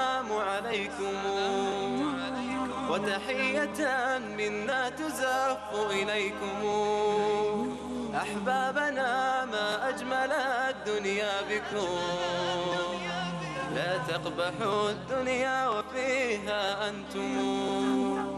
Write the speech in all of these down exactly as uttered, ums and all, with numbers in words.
السلام عليكم وتحية منا تزف إليكم. أحبابنا ما أجمل الدنيا بكم، لا تقبحوا الدنيا وفيها أنتم.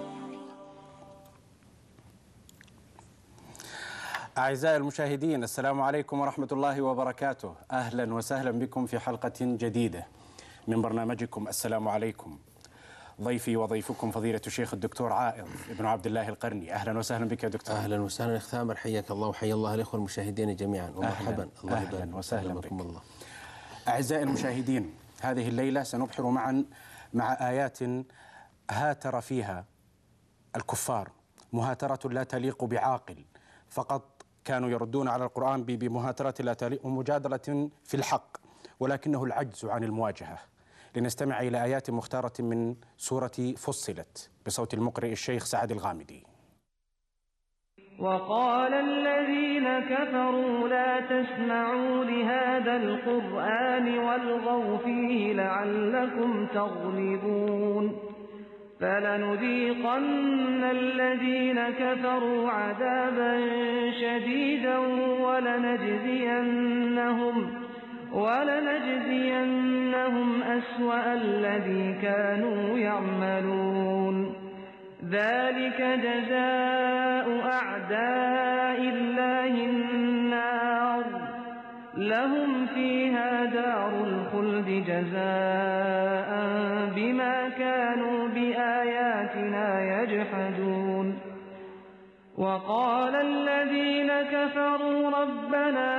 أعزائي المشاهدين، السلام عليكم ورحمة الله وبركاته. أهلا وسهلا بكم في حلقة جديدة من برنامجكم السلام عليكم. ضيفي وضيفكم فضيلة الشيخ الدكتور عائض ابن عبد الله القرني. أهلا وسهلا بك يا دكتور. أهلا وسهلا أخ ثامر، حياك الله وحيا الله الإخوة المشاهدين جميعا ومرحبا. الله يبارك. أهلا وسهلا بكم الله. أعزائي المشاهدين، هذه الليلة سنبحر معا مع آيات هاتر فيها الكفار مهاترة لا تليق بعاقل، فقط كانوا يردون على القرآن بمهاترة لا تليق ومجادلة في الحق، ولكنه العجز عن المواجهة. لنستمع إلى آيات مختارة من سورة فصلت بصوت المقرئ الشيخ سعد الغامدي. وقال الذين كفروا لا تسمعوا لهذا القرآن والغوا فيه لعلكم تغلبون. فلنذيقن الذين كفروا عذابا شديدا ولنجزينهم ولنجزينهم أسوأ الذي كانوا يعملون. ذلك جزاء أعداء الله النار، لهم فيها دار الخلد جزاء بما كانوا بآياتنا يجحدون. وقال الذين كفروا ربنا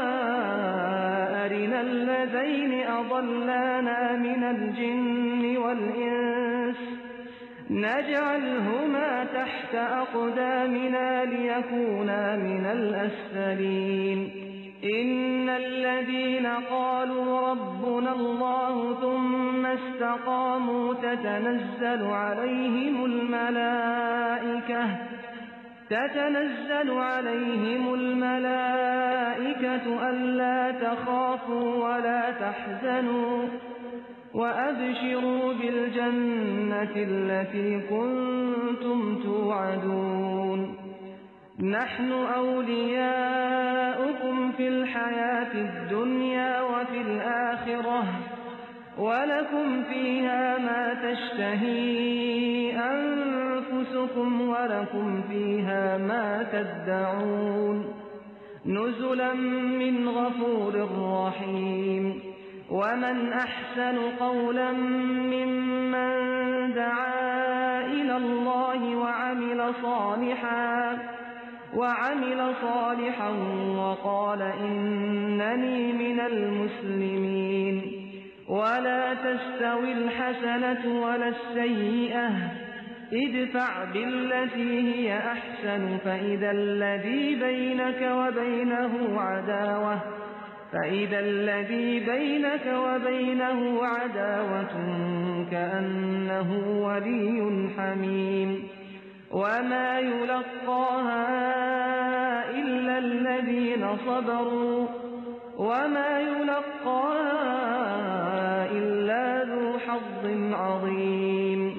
أرنا الذين أضلانا من الجن والإنس نجعلهما تحت أقدامنا ليكونا من الأسفلين. إن الذين قالوا ربنا الله ثم استقاموا تتنزل عليهم الملائكة تتنزل عليهم الملائكة ألا تخافوا ولا تحزنوا وأبشروا بالجنة التي كنتم توعدون. نحن أولياؤكم في الحياة الدنيا وفي الآخرة ولكم فيها ما تشتهي أنفسكم ولكم فيها ما تدعون. نزلا من غفور رحيم. ومن أحسن قولا ممن دعا إلى الله وعمل صالحا وعمل صالحا وقال إنني من المسلمين. ولا تستوي الحسنة ولا السيئة ادفع بالتي هي أحسن فإذا الذي بينك وبينه عداوة فإذا الذي بينك وبينه عداوة كأنه ولي حميم. وما يلقاها إلا الذين صبروا وما يلقاها إلا ذو حظ عظيم.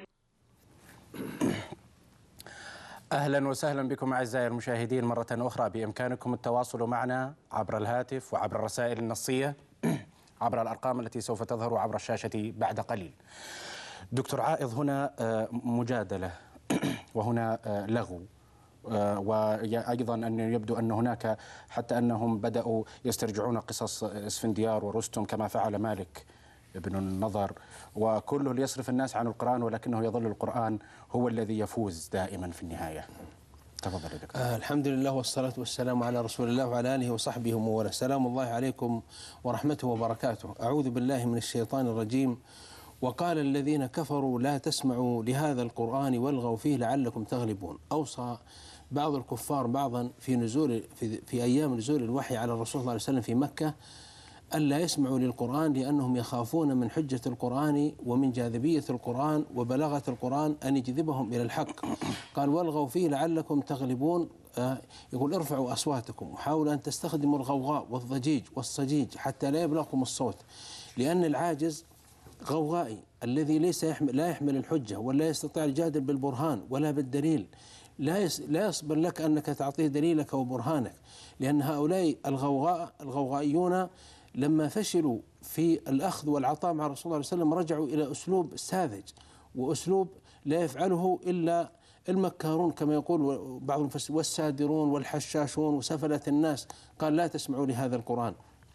أهلا وسهلا بكم أعزائي المشاهدين مرة أخرى. بإمكانكم التواصل معنا عبر الهاتف وعبر الرسائل النصية عبر الأرقام التي سوف تظهر عبر الشاشة بعد قليل. دكتور عائض، هنا مجادلة وهنا لغو، وأيضا أن يبدو أن هناك حتى أنهم بدأوا يسترجعون قصص اسفنديار ورستم كما فعل مالك ابن النضر، وكله ليصرف الناس عن القرآن، ولكنه يظل القرآن هو الذي يفوز دائما في النهاية. تفضل يا دكتور. آه الحمد لله والصلاة والسلام على رسول الله وعلى آله وصحبه ومن سلام الله عليكم ورحمته وبركاته. أعوذ بالله من الشيطان الرجيم. وقال الذين كفروا لا تسمعوا لهذا القرآن والغوا فيه لعلكم تغلبون. أوصى بعض الكفار بعضا في نزول في, في أيام نزول الوحي على الرسول صلى الله عليه وسلم في مكة ألا يسمعوا للقرآن لأنهم يخافون من حجة القرآن ومن جاذبية القرآن وبلاغة القرآن أن يجذبهم إلى الحق. قال والغوا فيه لعلكم تغلبون. يقول ارفعوا أصواتكم وحاولوا أن تستخدموا الغوغاء والضجيج والصجيج حتى لا يبلغكم الصوت، لأن العاجز غوغائي الذي ليس يحمل لا يحمل الحجة ولا يستطيع الجادل بالبرهان ولا بالدليل، لا يس لا يصبر لك أنك تعطيه دليلك وبرهانك، لأن هؤلاء الغوغاء الغوغائيون لما فشلوا في الأخذ والعطاء مع رسول الله صلى الله عليه وسلم رجعوا إلى أسلوب ساذج وأسلوب لا يفعله إلا المكارون كما يقول بعض المفسرين والسادرون والحشاشون وسفلة الناس. قال لا تسمعوا لهذا القرآن،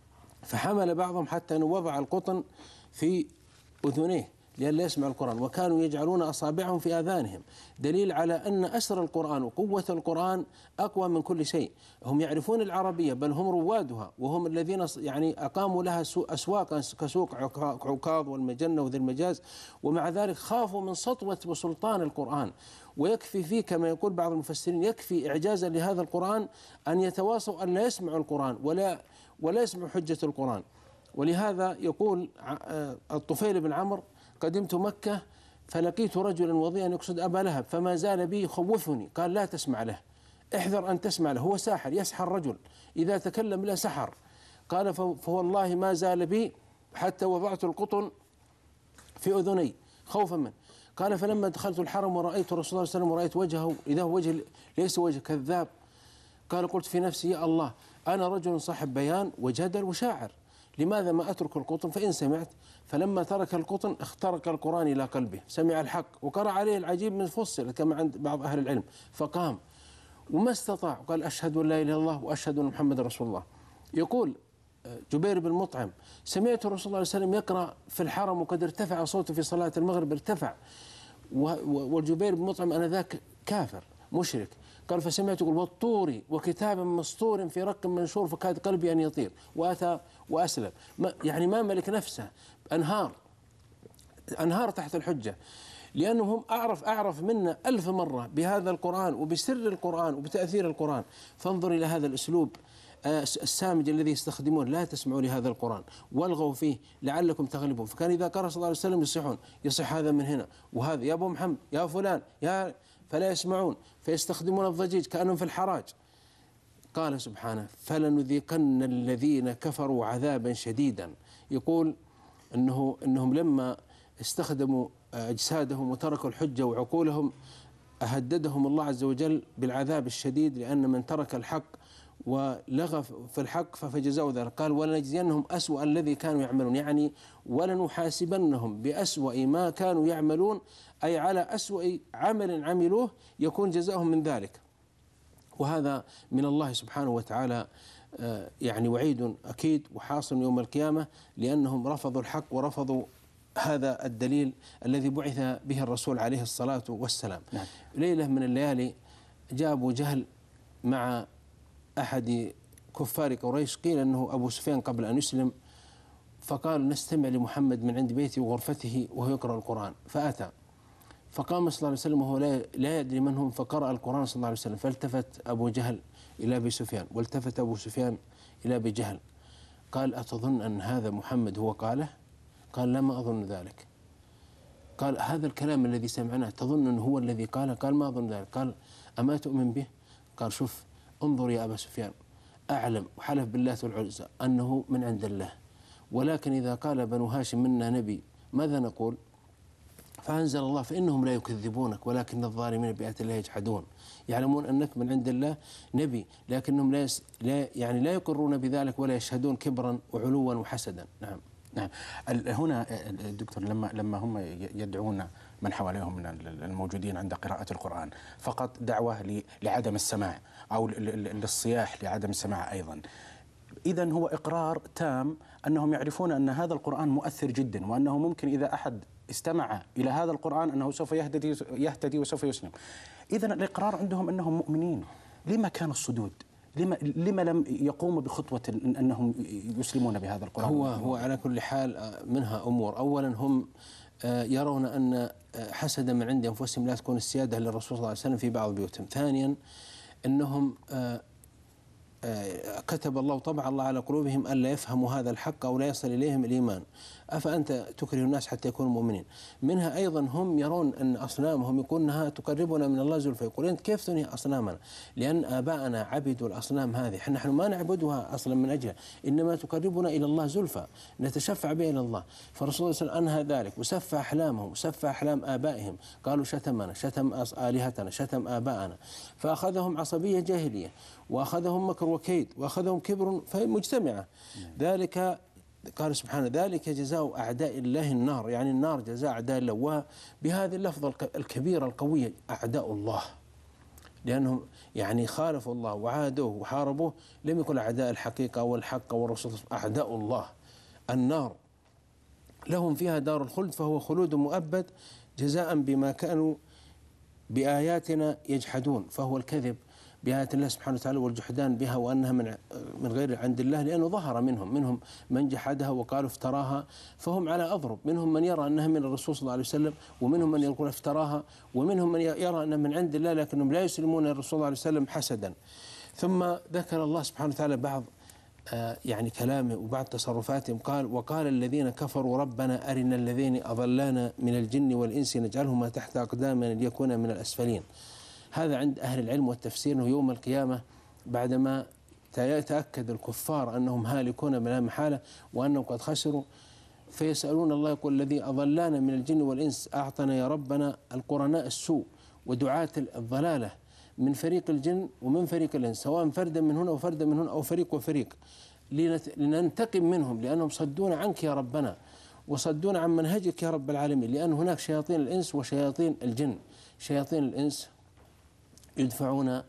فحمل بعضهم حتى أنه وضع القطن في أذنيه لئلا يسمع القرآن، وكانوا يجعلون أصابعهم في آذانهم، دليل على أن أسر القرآن وقوة القرآن أقوى من كل شيء. هم يعرفون العربية بل هم روادها، وهم الذين يعني أقاموا لها أسواقا كسوق عكاظ والمجنة وذي المجاز، ومع ذلك خافوا من سطوة وسلطان القرآن. ويكفي فيه كما يقول بعض المفسرين يكفي إعجازا لهذا القرآن أن يتواصوا أن لا يسمعوا القرآن ولا ولا يسمعوا حجة القرآن. ولهذا يقول الطفيل بن عمرو قدمت مكة فلقيت رجلا وضيئا يقصد أبا لهب فما زال بي يخوفني، قال لا تسمع له، احذر أن تسمع له، هو ساحر يسحر الرجل إذا تكلم لا سحر. قال فوالله ما زال بي حتى وضعت القطن في أذني خوفا منه. قال فلما دخلت الحرم ورأيت رسول الله صلى الله عليه وسلم ورأيت وجهه إذا هو وجه ليس وجه كذاب، قال قلت في نفسي يا الله أنا رجل صاحب بيان وجدل وشاعر، لماذا ما أترك القطن فإن سمعت؟ فلما ترك القطن اخترق القرآن إلى قلبه، سمع الحق وقرأ عليه العجيب من فصل كما عند بعض أهل العلم، فقام وما استطاع قال أشهد أن لا إله إلا الله وأشهد أن محمد رسول الله. يقول جبير بن مطعم سمعت رسول الله صلى الله عليه وسلم يقرأ في الحرم وقد ارتفع صوته في صلاة المغرب ارتفع، والجبير بن مطعم أنذاك كافر مشرك، قال فسمعت يقول والطور وكتاب مسطور في رق منشور فكاد قلبي أن يطير وأتى وأسلم. ما يعني ما ملك نفسه، أنهار أنهار تحت الحجة، لأنهم أعرف أعرف منا ألف مرة بهذا القرآن وبسر القرآن وبتأثير القرآن. فانظر إلى هذا الأسلوب السامج الذي يستخدمون، لا تسمعوا لهذا القرآن والغوا فيه لعلكم تغلبون. فكان إذا قرأ صلى الله عليه وسلم يصيحون، يصيح هذا من هنا وهذا يا أبو محمد يا فلان يا، فلا يسمعون فيستخدمون الضجيج كأنهم في الحراج. قال سبحانه فلنذيقن الذين كفروا عذابا شديدا. يقول إنه إنهم لما استخدموا أجسادهم وتركوا الحجة وعقولهم أهددهم الله عز وجل بالعذاب الشديد، لأن من ترك الحق ولغى في الحق فجزاؤه ذلك. قال ولنجزينهم أسوأ الذي كانوا يعملون، يعني ولنحاسبنهم بأسوأ ما كانوا يعملون، أي على أسوأ عمل عملوه يكون جزاؤهم من ذلك. وهذا من الله سبحانه وتعالى يعني وعيد أكيد وحاصل يوم القيامة، لأنهم رفضوا الحق ورفضوا هذا الدليل الذي بعث به الرسول عليه الصلاة والسلام. نعم. ليلة من الليالي جاء أبو جهل مع أحد كفار قريش، قيل أنه أبو سفيان قبل أن يسلم، فقال نستمع لمحمد من عند بيته وغرفته وهو يقرأ القرآن، فأتى فقام صلى الله عليه وسلم وهو لا يدري من هم، فقرأ القرآن صلى الله عليه وسلم، فالتفت أبو جهل إلى أبي سفيان والتفت أبو سفيان إلى أبي جهل، قال أتظن أن هذا محمد هو قاله؟ قال لا ما أظن ذلك. قال هذا الكلام الذي سمعناه تظن أنه هو الذي قاله؟ قال ما أظن ذلك. قال أما تؤمن به؟ قال شوف انظر يا أبا سفيان، أعلم وحلف بالله والعزى أنه من عند الله، ولكن إذا قال بنو هاشم منا نبي ماذا نقول؟ فأنزل الله فإنهم لا يكذبونك ولكن الظالمين بآيات الله يجحدون. يعلمون أنك من عند الله نبي، لكنهم لا, يس لا يعني لا يقرون بذلك ولا يشهدون كبرا وعلوا وحسدا. نعم. نعم. هنا دكتور لما لما هم يدعون من حواليهم من الموجودين عند قراءة القرآن فقط دعوة لعدم السماع أو للصياح لعدم السماع أيضا، إذن هو إقرار تام أنهم يعرفون أن هذا القرآن مؤثر جدا، وأنه ممكن إذا أحد استمع إلى هذا القرآن أنه سوف يهتدي يهتدي وسوف يسلم. إذن الإقرار عندهم أنهم مؤمنين، لما كان الصدود؟ لما لما لم يقوموا بخطوة أنهم يسلمون بهذا القرآن؟ هو هو على كل حال منها أمور. أولا هم يرون أن حسدا من عند أنفسهم لا تكون السيادة للرسول صلى الله عليه وسلم في بعض بيوتهم. ثانيا أنهم كتب الله طبع الله على قلوبهم ألا يفهموا هذا الحق أو لا يصل إليهم الإيمان، أفأنت تكره الناس حتى يكونوا مؤمنين. منها أيضا هم يرون أن أصنامهم يقول أنها تقربنا من الله زلفى، يقول أنت كيف تنهي أصنامنا؟ لأن آباءنا عبدوا الأصنام هذه، نحن ما نعبدها أصلا من أجلها، إنما تقربنا إلى الله زلفى نتشفع به إلى الله. فالرسول صلى الله عليه وسلم أنهى ذلك وسفى أحلامهم وسفى أحلام آبائهم، قالوا شتمنا، شتم آلهتنا، شتم آباءنا، فأخذهم عصبية جاهلية، وأخذهم مكر وكيد، وأخذهم كبر مجتمعة. ذلك قال سبحانه ذلك جزاء أعداء الله النار، يعني النار جزاء أعداء الله. وبهذه اللفظة الكبيرة القوية أعداء الله، لأنهم يعني خالفوا الله وعادوه وحاربوه، لم يكن أعداء الحقيقة والحق والرسول، أعداء الله. النار لهم فيها دار الخلد فهو خلود مؤبد جزاء بما كانوا بآياتنا يجحدون، فهو الكذب بآيات الله سبحانه وتعالى والجحدان بها وأنها من من غير عند الله، لأنه ظهر منهم منهم من جحدها وقالوا افتراها، فهم على أضرب. منهم من يرى أنها من الرسول صلى الله عليه وسلم، ومنهم من يقول افتراها، ومنهم من يرى أنها من عند الله، لكنهم لا يسلمون الرسول صلى الله عليه وسلم حسدا. ثم ذكر الله سبحانه وتعالى بعض آه يعني كلامه وبعض تصرفاتهم، قال وقال الذين كفروا ربنا أرنا الذين أضلانا من الجن والإنس نجعلهما تحت أقدامنا ليكونا من الأسفلين. هذا عند أهل العلم والتفسير أنه يوم القيامة بعدما يتأكد الكفار أنهم هالكون بلا محالة وأنهم قد خسروا، فيسألون الله يقول الذي أضلانا من الجن والإنس أعطنا يا ربنا القرناء السوء ودعاة الضلالة من فريق الجن ومن فريق الإنس، سواء فردا من هنا وفردا من هنا أو فريق وفريق، لننتقم منهم لأنهم صدون عنك يا ربنا وصدون عن منهجك يا رب العالمين. لأن هناك شياطين الإنس وشياطين الجن. شياطين الإنس يدفعون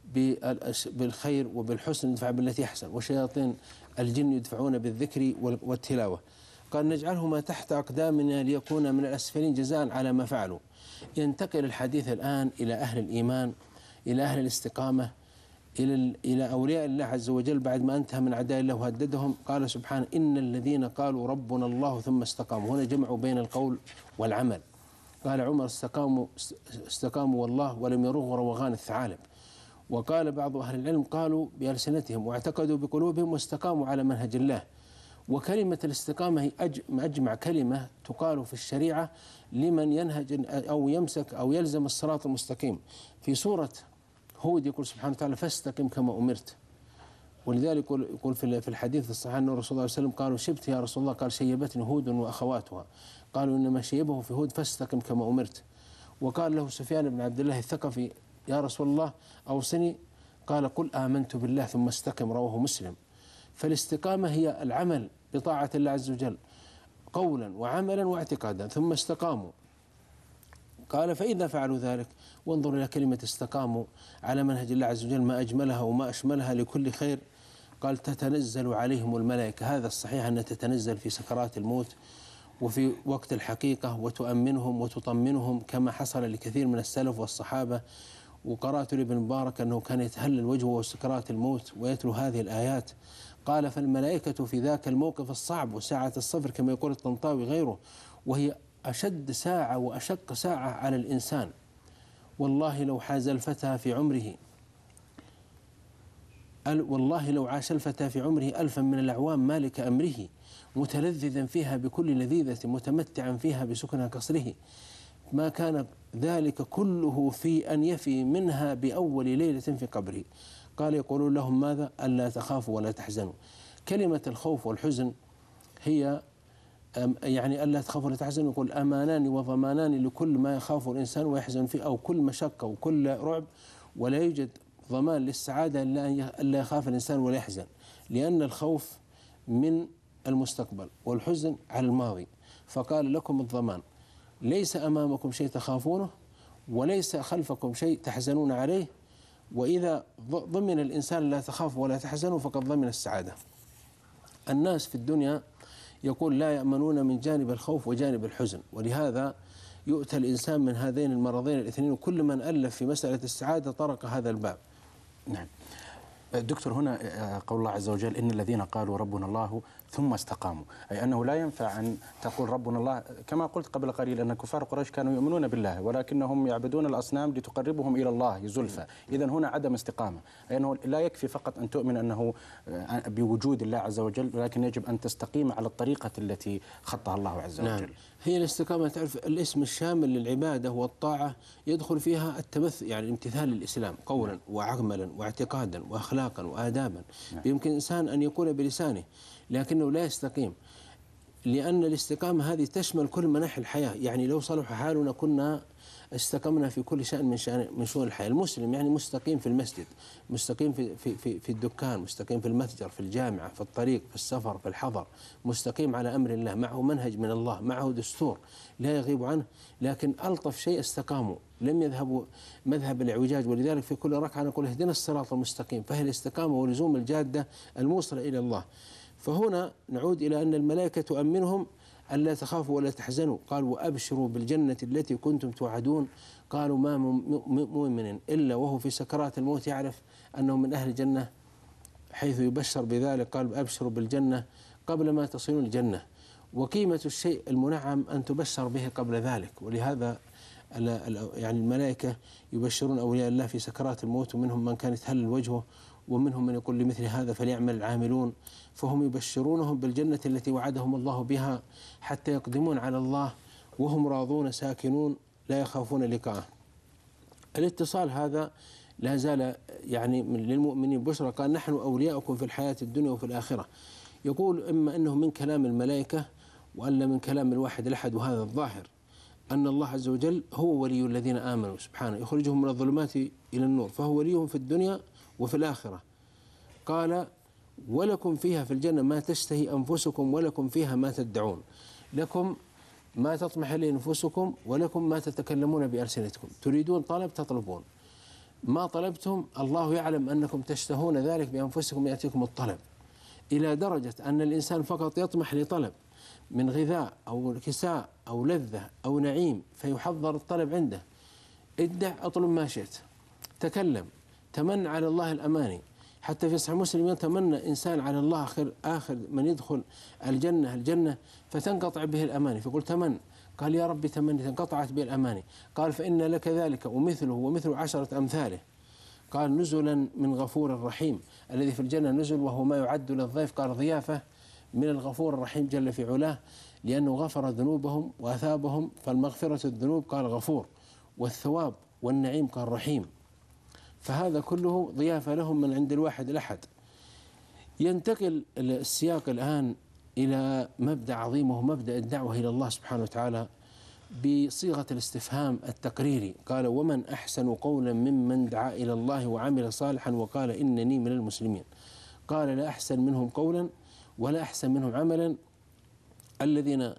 بالخير وبالحسن، يدفع بالتي أحسن، وشياطين الجن يدفعون بالذكر والتلاوة. قال نجعلهما تحت أقدامنا ليكونا من الأسفلين جزاء على ما فعلوا. ينتقل الحديث الآن إلى أهل الإيمان، إلى أهل الاستقامة، إلى إلى أولياء الله عز وجل بعد ما انتهى من أعداء الله وهددهم. قال سبحانه إن الذين قالوا ربنا الله ثم استقاموا، هنا جمعوا بين القول والعمل. قال عمر استقاموا استقاموا والله ولم يروغوا روغان الثعالب. وقال بعض أهل العلم قالوا بألسنتهم واعتقدوا بقلوبهم واستقاموا على منهج الله. وكلمة الاستقامة هي أجمع كلمة تقال في الشريعة لمن ينهج أو يمسك أو يلزم الصراط المستقيم. في سورة هود يقول سبحانه وتعالى فاستقم كما أمرت. ولذلك يقول في الحديث الصحيح أن الرسول صلى الله عليه وسلم قالوا شبت يا رسول الله، قال شيبتني هود وأخواتها. قالوا إنما شيبه في هود فاستقم كما أمرت. وقال له سفيان بن عبد الله الثقفي يا رسول الله أوصني، قال قل آمنت بالله ثم استقم، رواه مسلم. فالاستقامة هي العمل بطاعة الله عز وجل قولا وعملا واعتقادا، ثم استقاموا. قال فإذا فعلوا ذلك، وانظروا إلى كلمة استقاموا على منهج الله عز وجل ما أجملها وما أشملها لكل خير. قال تتنزل عليهم الملائكة، هذا الصحيح أن تتنزل في سكرات الموت وفي وقت الحقيقة وتؤمنهم وتطمنهم كما حصل لكثير من السلف والصحابة. وقرأت لابن مبارك أنه كان يتهلل وجهه وسكرات الموت ويتلو هذه الآيات. قال فالملائكة في ذاك الموقف الصعب وساعة الصفر كما يقول الطنطاوي غيره، وهي أشد ساعة وأشق ساعة على الإنسان. والله لو حاز الفتى في عمره والله لو عاش الفتى في عمره ألفا من الأعوام مالك أمره، متلذذا فيها بكل لذيذة متمتعا فيها بسكنها قصره، ما كان ذلك كله في أن يفي منها بأول ليلة في قبره. قال يقولون لهم ماذا؟ ألا تخافوا ولا تحزنوا. كلمة الخوف والحزن هي يعني ألا تخافوا ولا تحزنوا، يقول أمانان وضمانان لكل ما يخاف الإنسان ويحزن فيه، أو كل مشقة وكل رعب، ولا يوجد ضمان للسعادة إلا يخاف الإنسان ولا يحزن، لأن الخوف من المستقبل والحزن على الماضي. فقال لكم الضمان، ليس أمامكم شيء تخافونه وليس خلفكم شيء تحزنون عليه، وإذا ضمن الإنسان لا تخاف ولا تحزنوا فقد ضمن السعادة. الناس في الدنيا يقول لا يأمنون من جانب الخوف وجانب الحزن، ولهذا يؤتى الإنسان من هذين المرضين الاثنين، وكل من ألف في مسألة السعادة طرق هذا الباب. نعم دكتور، هنا قول الله عز وجل إن الذين قالوا ربنا الله ثم استقاموا، أي أنه لا ينفع أن تقول ربنا الله، كما قلت قبل قليل أن كفار قريش كانوا يؤمنون بالله ولكنهم يعبدون الأصنام لتقربهم إلى الله زلفى. إذا هنا عدم استقامة، أي أنه لا يكفي فقط أن تؤمن أنه بوجود الله عز وجل، ولكن يجب أن تستقيم على الطريقة التي خطها الله عز وجل. نعم. هي الاستقامة، تعرف الاسم الشامل للعبادة والطاعة يدخل فيها التمثل، يعني امتثال الإسلام قولا وعملا واعتقادا وأخلاقا وآدابا. نعم. بيمكن إنسان أن يقول بلسانه لكنه لا يستقيم، لأن الاستقامة هذه تشمل كل مناحي الحياة. يعني لو صلح حالنا كنا استقمنا في كل شأن من شأن من شؤون الحياة. المسلم يعني مستقيم في المسجد، مستقيم في في في في الدكان، مستقيم في المتجر، في الجامعة، في الطريق، في السفر، في الحضر، مستقيم على أمر الله، معه منهج من الله، معه دستور لا يغيب عنه. لكن ألطف شيء استقاموا، لم يذهبوا مذهب الاعوجاج. ولذلك في كل ركعة نقول اهدنا الصراط المستقيم، فهي الاستقامة ولزوم الجادة الموصلة إلى الله. فهنا نعود إلى أن الملائكة تؤمنهم ألا تخافوا ولا تحزنوا، قال وأبشروا بالجنة التي كنتم توعدون. قالوا ما مؤمن إلا وهو في سكرات الموت يعرف أنه من أهل الجنة حيث يبشر بذلك. قال أبشروا بالجنة قبل ما تصلون الجنة. وقيمة الشيء المنعم أن تبشر به قبل ذلك. ولهذا يعني الملائكة يبشرون أولياء الله في سكرات الموت، ومنهم من كان يتهلل وجهه، ومنهم من يقول لمثل هذا فليعمل العاملون. فهم يبشرونهم بالجنة التي وعدهم الله بها حتى يقدمون على الله وهم راضون ساكنون لا يخافون لقاءه. الاتصال هذا لا زال يعني للمؤمنين بشرى. قال نحن أولياؤكم في الحياة الدنيا وفي الآخرة. يقول إما أنه من كلام الملائكة وألا من كلام الواحد الأحد، وهذا الظاهر أن الله عز وجل هو ولي الذين آمنوا سبحانه، يخرجهم من الظلمات إلى النور، فهو وليهم في الدنيا وفي الآخرة. قال ولكم فيها في الجنة ما تشتهي أنفسكم ولكم فيها ما تدعون. لكم ما تطمح إليه أنفسكم ولكم ما تتكلمون بألسنتكم. تريدون طلب تطلبون، ما طلبتم الله يعلم أنكم تشتهون ذلك بأنفسكم يأتيكم الطلب، إلى درجة أن الإنسان فقط يطمح لطلب من غذاء أو كساء أو لذة أو نعيم فيحضر الطلب عنده. ادع أطلب ما شئت، تكلم، تمن على الله الأماني. حتى في صحيح مسلم يتمنى إنسان على الله آخر, آخر من يدخل الجنة الجنة فتنقطع به الأماني، فقل تمن. قال يا ربي تمني تنقطعت به الأماني. قال فإن لك ذلك ومثله ومثل عشرة أمثاله. قال نزلا من غفور رحيم. الذي في الجنة نزل وهو ما يعد للضيف، قال ضيافة من الغفور الرحيم جل في علاه، لأنه غفر ذنوبهم وأثابهم. فالمغفرة الذنوب قال غفور، والثواب والنعيم قال رحيم. فهذا كله ضيافة لهم من عند الواحد الأحد. ينتقل السياق الآن إلى مبدأ عظيم وهو مبدأ الدعوة إلى الله سبحانه وتعالى بصيغة الاستفهام التقريري. قال ومن أحسن قولا ممن دعا إلى الله وعمل صالحا وقال إنني من المسلمين. قال لا أحسن منهم قولا ولا أحسن منهم عملا الذين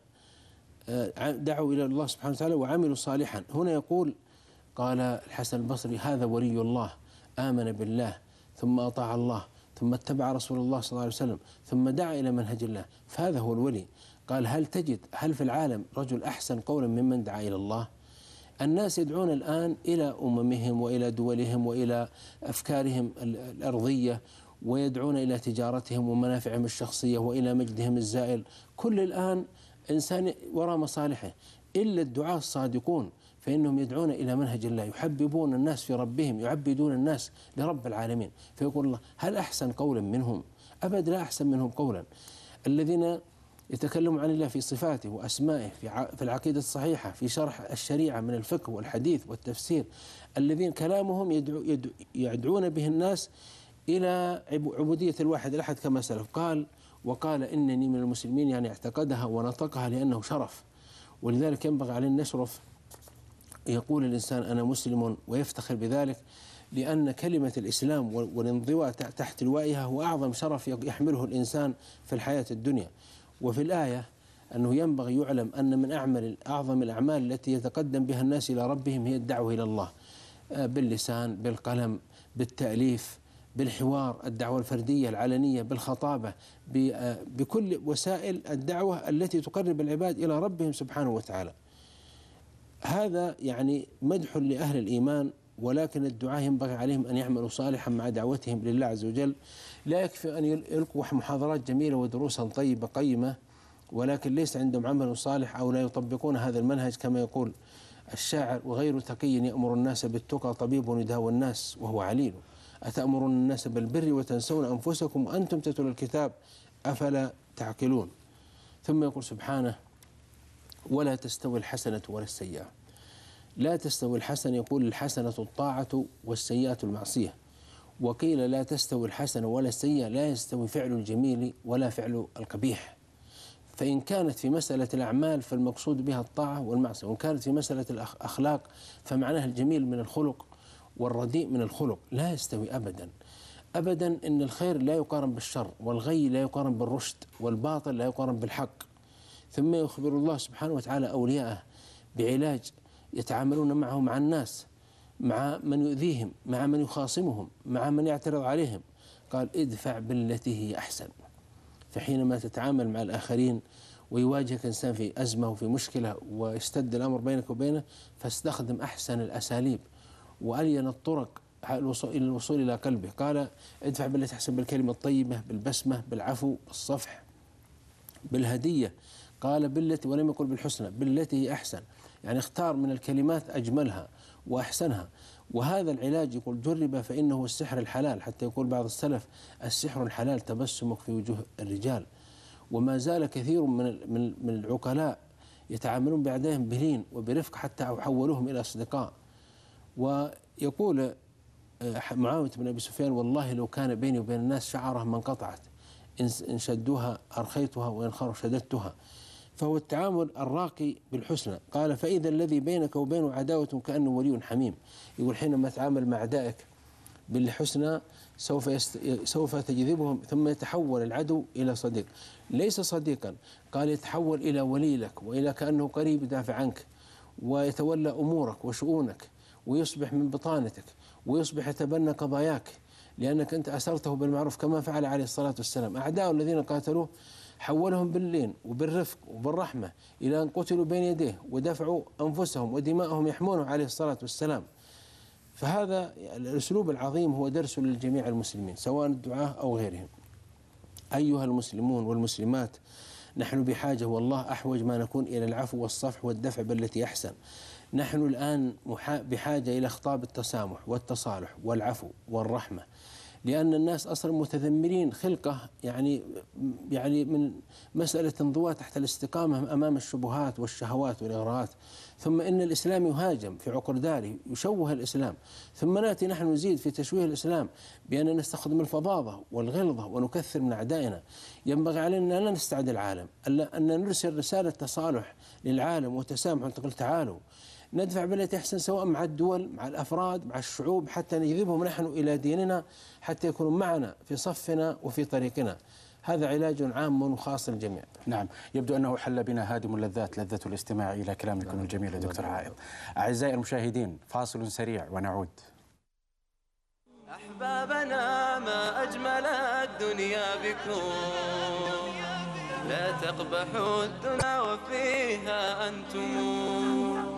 دعوا إلى الله سبحانه وتعالى وعملوا صالحا. هنا يقول قال الحسن البصري هذا ولي الله آمن بالله ثم أطاع الله ثم اتبع رسول الله صلى الله عليه وسلم ثم دعا إلى منهج الله، فهذا هو الولي. قال هل تجد هل في العالم رجل أحسن قولا ممن دعا إلى الله؟ الناس يدعون الآن إلى أممهم وإلى دولهم وإلى أفكارهم الأرضية، ويدعون إلى تجارتهم ومنافعهم الشخصية وإلى مجدهم الزائل. كل الآن إنسان وراء مصالحه، إلا الدعاة الصادقون فإنهم يدعون إلى منهج الله، يحببون الناس في ربهم، يعبدون الناس لرب العالمين. فيقول الله هل أحسن قولا منهم؟ أبد لا أحسن منهم قولا. الذين يتكلمون عن الله في صفاته وأسمائه في العقيدة الصحيحة، في شرح الشريعة من الفقه والحديث والتفسير، الذين كلامهم يدعو يدعو يدعون به الناس إلى عبودية الواحد الأحد كما سلف. قال وقال إنني من المسلمين، يعني اعتقدها ونطقها لأنه شرف. ولذلك ينبغي علينا نشرف يقول الإنسان أنا مسلم ويفتخر بذلك، لأن كلمة الإسلام والانضواء تحت لوائها هو أعظم شرف يحمله الإنسان في الحياة الدنيا. وفي الآية أنه ينبغي يعلم أن من أعمل أعظم الأعمال التي يتقدم بها الناس إلى ربهم هي الدعوة إلى الله باللسان، بالقلم، بالتأليف، بالحوار، الدعوة الفردية العلنية، بالخطابة، بكل وسائل الدعوة التي تقرب العباد إلى ربهم سبحانه وتعالى. هذا يعني مدح لأهل الإيمان ولكن الدعاة ينبغي عليهم أن يعملوا صالحا مع دعوتهم لله عز وجل. لا يكفي أن يلقوا محاضرات جميلة ودروسا طيبة قيمة ولكن ليس عندهم عمل صالح أو لا يطبقون هذا المنهج، كما يقول الشاعر: وغير تقي يأمر الناس بالتقى طبيب يداوي الناس وهو عليل، أتأمرون الناس بالبر وتنسون أنفسكم وأنتم تتلون الكتاب أفلا تعقلون. ثم يقول سبحانه: ولا تستوي الحسنة ولا السيئة. لا تستوي الحسنة، يقول الحسنة الطاعة والسيئة المعصية. وقيل لا تستوي الحسنة ولا السيئة، لا يستوي فعل الجميل ولا فعل القبيح. فإن كانت في مسألة الأعمال فالمقصود بها الطاعة والمعصية، وإن كانت في مسألة الأخلاق فمعناها الجميل من الخلق والرديء من الخلق. لا يستوي أبدا أبدا. إن الخير لا يقارن بالشر، والغي لا يقارن بالرشد، والباطل لا يقارن بالحق. ثم يخبر الله سبحانه وتعالى أولياءه بعلاج يتعاملون معه مع الناس، مع من يؤذيهم، مع من يخاصمهم، مع من يعترض عليهم. قال: ادفع بالتي هي أحسن. فحينما تتعامل مع الآخرين ويواجهك إنسان في أزمة وفي مشكلة ويشتد الأمر بينك وبينه، فاستخدم أحسن الأساليب وألين الطرق إلى الوصول إلى قلبه. قال: ادفع بالتي أحسن، بالكلمة الطيبة، بالبسمة، بالعفو، بالصفح، بالهدية. قال بالتي، ولم يقل بالحسنى، بالتي هي أحسن، يعني اختار من الكلمات أجملها وأحسنها. وهذا العلاج يقول جرب فإنه السحر الحلال، حتى يقول بعض السلف: السحر الحلال تبسمك في وجوه الرجال. وما زال كثير من من العقلاء يتعاملون بأعدائهم بلين وبرفق حتى حولوهم إلى أصدقاء. ويقول معاوية بن أبي سفيان: والله لو كان بيني وبين الناس شعرة ما انقطعت، إن شدوها أرخيتها وإن خروا شددتها. فهو التعامل الراقي بالحسنى. قال: فإذا الذي بينك وبينه عداوة كأنه ولي حميم. يقول حينما تتعامل مع أعدائك بالحسنى سوف يست... سوف تجذبهم، ثم يتحول العدو إلى صديق. ليس صديقا، قال يتحول إلى ولي لك وإلى كأنه قريب يدافع عنك ويتولى أمورك وشؤونك ويصبح من بطانتك ويصبح يتبنى قضاياك، لأنك أنت أسرته بالمعروف كما فعل عليه الصلاة والسلام. أعداء الذين قاتلوه حولهم باللين وبالرفق وبالرحمة إلى أن قتلوا بين يديه ودفعوا أنفسهم ودماءهم يحمونه عليه الصلاة والسلام. فهذا الأسلوب العظيم هو درس للجميع المسلمين سواء الدعاة أو غيرهم. أيها المسلمون والمسلمات، نحن بحاجة والله أحوج ما نكون إلى العفو والصفح والدفع بالتي أحسن. نحن الآن بحاجة إلى خطاب التسامح والتصالح والعفو والرحمة، لأن الناس أصلا متذمرين خلقة، يعني يعني من مسألة انضواء تحت الاستقامة أمام الشبهات والشهوات والإغراءات. ثم إن الإسلام يهاجم في عقر داره، يشوه الإسلام، ثم نأتي نحن نزيد في تشويه الإسلام بأن نستخدم الفظاظة والغلظة ونكثر من أعدائنا. ينبغي علينا أن لا نستعد العالم، ألا أن نرسل رسالة تصالح للعالم وتسامح، ونقول تعالوا ندفع بالتي أحسن، سواء مع الدول، مع الأفراد، مع الشعوب، حتى نجذبهم نحن إلى ديننا، حتى يكونوا معنا في صفنا وفي طريقنا. هذا علاج عام وخاص للجميع. نعم، يبدو أنه حل بنا هادم اللذات، لذة الاستماع إلى كلامكم نعم. الجميل يا دكتور عائض. أعزائي المشاهدين، فاصل سريع ونعود. أحبابنا ما أجمل الدنيا بكم، لا تقبحوا الدنيا وفيها أنتم.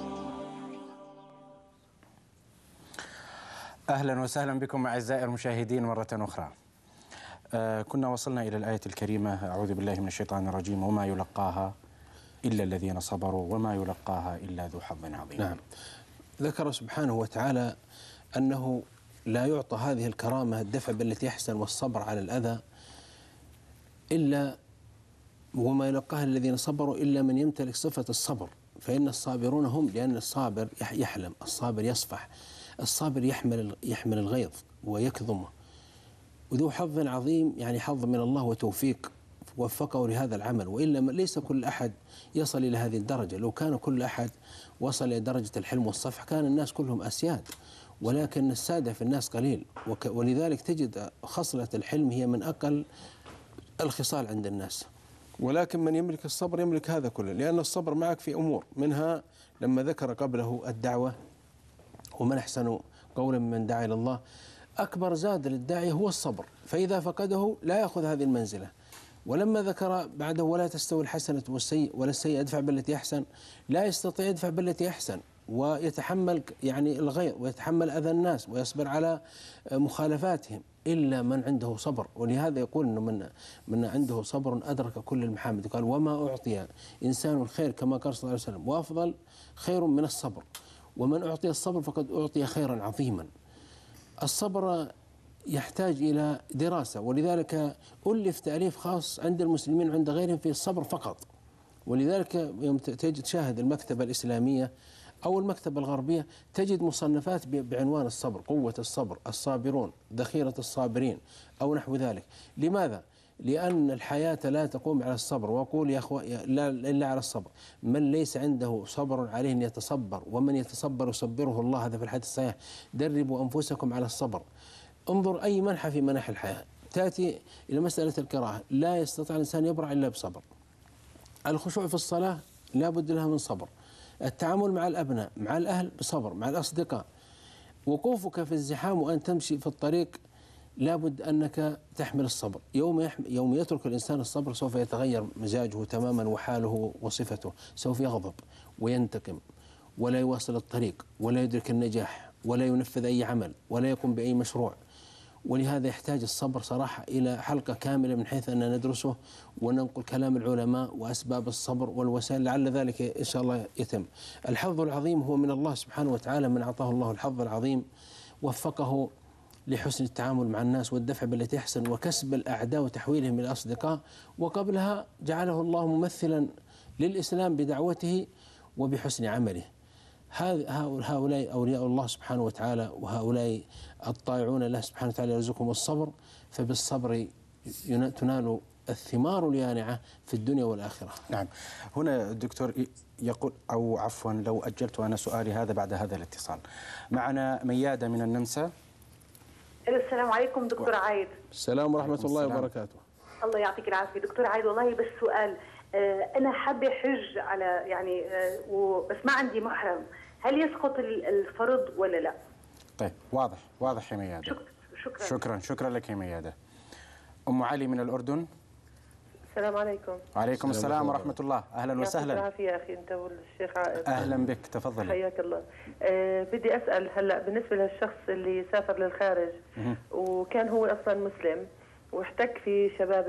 أهلا وسهلا بكم أعزائي المشاهدين مرة أخرى. آه كنا وصلنا إلى الآية الكريمة: أعوذ بالله من الشيطان الرجيم، وما يلقاها إلا الذين صبروا وما يلقاها إلا ذو حظ عظيم. نعم، ذكر سبحانه وتعالى أنه لا يعطى هذه الكرامة الدفع بالتي أحسن والصبر على الأذى إلا وما يلقاها الذين صبروا إلا من يمتلك صفة الصبر. فإن الصابرون هم، لأن الصابر يحلم، الصابر يصفح، الصابر يحمل يحمل الغيظ ويكظمه. وذو حظ عظيم يعني حظ من الله وتوفيق وفقه لهذا العمل، وإلا ليس كل أحد يصل إلى هذه الدرجة. لو كان كل أحد وصل إلى درجة الحلم والصفح كان الناس كلهم أسياد، ولكن السادة في الناس قليل، ولذلك تجد خصلة الحلم هي من أقل الخصال عند الناس. ولكن من يملك الصبر يملك هذا كله، لأن الصبر معك في أمور، منها لما ذكر قبله الدعوة: ومن أحسن قولا ممن دعا إلى الله. أكبر زاد للداعية هو الصبر، فإذا فقده لا يأخذ هذه المنزلة. ولما ذكر بعده: ولا تستوي الحسنة والسيئة ولا السيئة ادفع بالتي أحسن، لا يستطيع يدفع بالتي أحسن، ويتحمل يعني الغير ويتحمل أذى الناس ويصبر على مخالفاتهم إلا من عنده صبر. ولهذا يقول أنه من من عنده صبر أدرك كل المحامد. قال وما أعطي إنسان الخير كما قال صلى الله عليه وسلم وأفضل خير من الصبر، ومن أعطي الصبر فقد أعطي خيرا عظيما. الصبر يحتاج إلى دراسة، ولذلك ألف تأليف خاص عند المسلمين وعند غيرهم في الصبر فقط. ولذلك يوم تجد تشاهد المكتبة الإسلامية أو المكتبة الغربية تجد مصنفات بعنوان الصبر، قوة الصبر، الصابرون، ذخيرة الصابرين أو نحو ذلك. لماذا؟ لأن الحياة لا تقوم على الصبر. وأقول يا أخوة لا إلا على الصبر. من ليس عنده صبر عليه أن يتصبر، ومن يتصبر يصبره الله، هذا في الحديث الصحيح. دربوا أنفسكم على الصبر. انظر أي منحى في مناحي الحياة، تأتي إلى مسألة الكراهة، لا يستطيع الإنسان يبرع إلا بصبر. الخشوع في الصلاة لا بد لها من صبر. التعامل مع الأبناء مع الأهل بصبر، مع الأصدقاء. وقوفك في الزحام وأن تمشي في الطريق لا بد أنك تحمل الصبر. يوم يحمل يوم يترك الإنسان الصبر سوف يتغير مزاجه تماما وحاله وصفته، سوف يغضب وينتقم ولا يواصل الطريق ولا يدرك النجاح ولا ينفذ أي عمل ولا يقوم بأي مشروع. ولهذا يحتاج الصبر صراحة إلى حلقة كاملة من حيث أن ندرسه وننقل كلام العلماء وأسباب الصبر والوسائل، لعل ذلك إن شاء الله يتم. الحظ العظيم هو من الله سبحانه وتعالى، من أعطاه الله الحظ العظيم وفقه لحسن التعامل مع الناس والدفع بالتي يحسن وكسب الأعداء وتحويلهم إلى أصدقاء. وقبلها جعله الله ممثلا للإسلام بدعوته وبحسن عمله. هؤلاء أولياء الله سبحانه وتعالى، وهؤلاء الطائعون له سبحانه وتعالى يرزقهم الصبر، فبالصبر تنال الثمار اليانعة في الدنيا والآخرة. نعم. هنا الدكتور يقول، أو عفوا لو أجلت أنا سؤالي هذا بعد هذا الاتصال. معنا ميادة من النمسا. السلام عليكم دكتور عايد. السلام ورحمة الله وبركاته. الله يعطيك العافية دكتور عايد. والله بس سؤال، آه أنا حابة حج على يعني آه وبس ما عندي محرم، هل يسقط الفرض ولا لا؟ طيب واضح واضح يا ميادة. شكرا شكرا شكرا, شكرا لك يا ميادة. أم علي من الأردن. السلام عليكم. وعليكم السلام, السلام ورحمة الله. أهلا وسهلا. يعطيك العافية أخي أنت والشيخ عائد. أهلا بك، تفضلي. حياك الله. أه بدي أسأل هلا بالنسبة للشخص اللي سافر للخارج وكان هو أصلا مسلم واحتك في شباب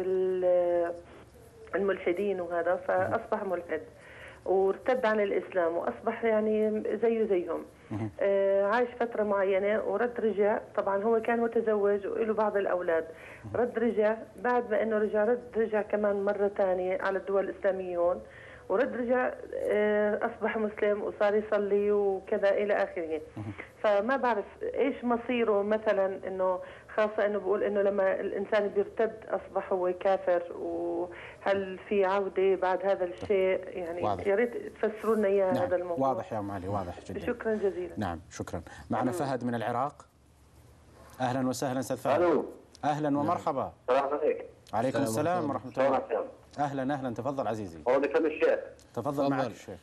الملحدين وهذا، فأصبح ملحد وارتد عن الإسلام وأصبح يعني زيه زيهم. آه عايش فترة معينة ورد رجع. طبعا هو كان متزوج وله بعض الأولاد. رد رجع، بعد ما أنه رجع رد رجع كمان مرة ثانية على الدول الإسلامية هون، ورد رجع آه أصبح مسلم وصار يصلي وكذا إلى آخره. فما بعرف إيش مصيره مثلا، إنه خاصة إنه بقول إنه لما الإنسان بيرتد أصبح هو كافر، وهل في عودة بعد هذا الشيء؟ يعني يا ريت تفسروا لنا إياه. نعم. هذا الموضوع واضح يا أم علي، واضح جدا. شكرا جزيلا. نعم شكرا. معنا فهد من العراق. أهلا وسهلا أستاذ فهد. ألو. أهلا ومرحبا. السلام عليكم. عليكم السلام ورحمة الله. أهلا أهلا، تفضل عزيزي. هو كم الشيخ. تفضل معك الشيخ.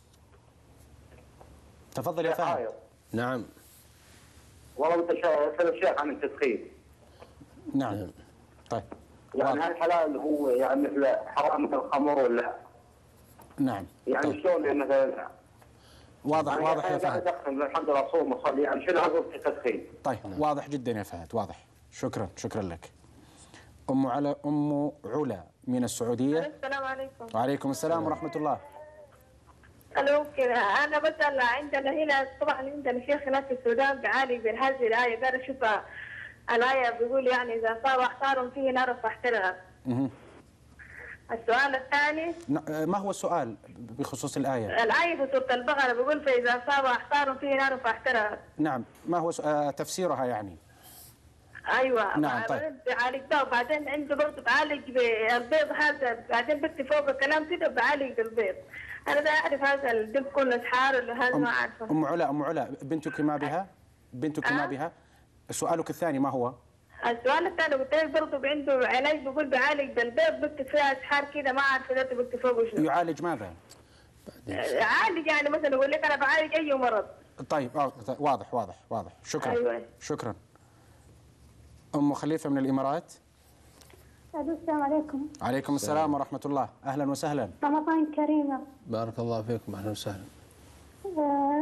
تفضل يا فهد. نعم. والله انت سأل الشيخ عن التدخين. نعم. طيب. يعني هل حلال هو يعني مثل حرام مثل الخمر ولا؟ نعم. يعني طيب. شلون مثلا؟ واضح يعني واضح يا فهد. ادخن الحمد لله صوم وصلي، يعني شنو عذر في التدخين؟ طيب نعم. واضح جدا يا فهد، واضح. شكرا شكرا لك. ام على ام علا من السعوديه. السلام عليكم. وعليكم السلام ورحمه الله. الو كده انا بسال، عندنا هنا طبعا عندنا شيخ هناك في السودان بيعالج بهذه الايه، قال اشوفها الايه بيقول يعني اذا صار احصار فيه نار فاحترقت. السؤال الثاني، ما هو السؤال بخصوص الايه؟ الايه في سوره البقره بيقول فاذا صار احصار فيه نار فاحترقت. نعم، ما هو تفسيرها يعني؟ ايوه. نعم. طيب بيعالج ده، وبعدين عنده برضه بعالج بالبيض هذا، بعدين بكتب فوق الكلام كده بعالج بالبيض. انا لا اعرف هذا الدب كله اسحار ولا هذا ما اعرفه. ام علا ام علا بنتك ما بها؟ بنتك أه؟ ما بها؟ سؤالك الثاني ما هو؟ السؤال الثاني قلت لك برضه عنده علاج بيقول بيعالج بالبيض، بكتب فيها اسحار كده ما اعرف اذا بكتب فوقه شنو. يعالج ماذا؟ يعالج يعني مثلا يقول لك انا بعالج اي مرض. طيب اه واضح واضح واضح. شكرا. أيوة. شكرا. ام خليفه من الامارات. السلام عليكم. عليكم السلام ورحمة الله. أهلا وسهلا. رمضان كريم. بارك الله فيكم، أهلا وسهلا.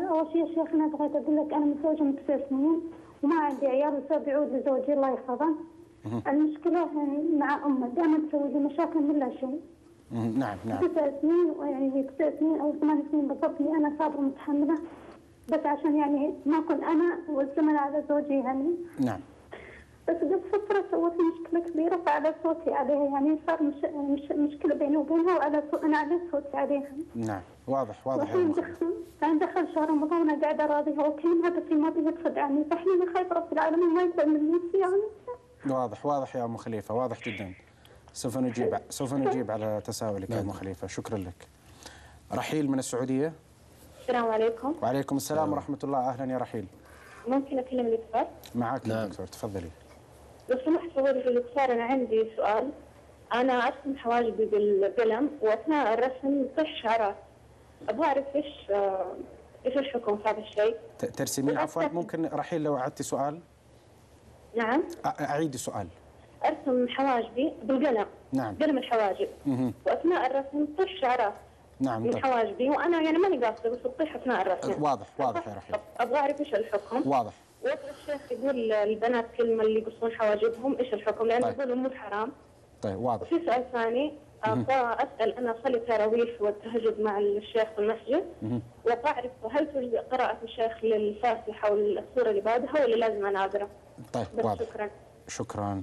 أول شيء يا شيخ أنا بغيت أقول لك أنا متزوجة من تسع سنين وما عندي عيال وسبب يعود لزوجي الله يحفظه. المشكلة مع أمه دائما تسوي لي مشاكل من لا شيء. نعم نعم. تسع سنين يعني تسع سنين أو ثمان سنين بالضبط أنا صابرة متحملة بس عشان يعني ما أكون أنا والزمن على زوجي يعني. نعم. بس قبل فترة سوت لي مشكلة كبيرة فعلى صوتي عليها يعني صار مش مش مشكلة بيني وبينها وعلى صوت أنا على صوتي عليها. نعم واضح واضح. الحين دخل الحين دخل شهر رمضان وأنا قاعدة راضيها وكلمة بس ما بيها تخدعني فإحنا أنا خايفة رب العالمين ما يقبل من نفسي يعني. واضح واضح يا أم خليفة واضح جدا. سوف نجيب سوف نجيب على تساؤلك يا أم خليفة. شكرا لك. رحيل من السعودية. السلام عليكم. وعليكم السلام ورحمة الله. أهلا يا رحيل. ممكن أكلم الدكتور؟ معك يا دكتور تفضلي. لو سمحت سيدي الدكتور أنا عندي سؤال. أنا أرسم حواجبي بالقلم وأثناء الرسم طيح شعرات. أبغى أعرف إيش إيش الحكم في هذا الشيء؟ ترسمين عفوا ممكن رحيل لو أعدتي سؤال؟ نعم. أعيد السؤال. أرسم حواجبي بالقلم. نعم. قلم الحواجب. مه. وأثناء الرسم طيح شعرات. نعم. من حواجبي وأنا يعني ماني قاصدة بس تطيح أثناء الرسم. واضح واضح يا رحيل. أبغى أعرف إيش الحكم؟ واضح. وقت الشيخ يقول البنات كلمة اللي يقصون حواجبهم إيش الحكم؟ لأنه طيب. يقولوا مو حرام. طيب واضح. في سؤال ثاني أبغى أسأل أنا أصلي تراويح والتهجد مع الشيخ في المسجد وأبغى أعرف هل توجد قراءة الشيخ للفاتحة والسورة اللي بعدها ولا لازم أناظرة؟ طيب واضح. شكرا. شكرا.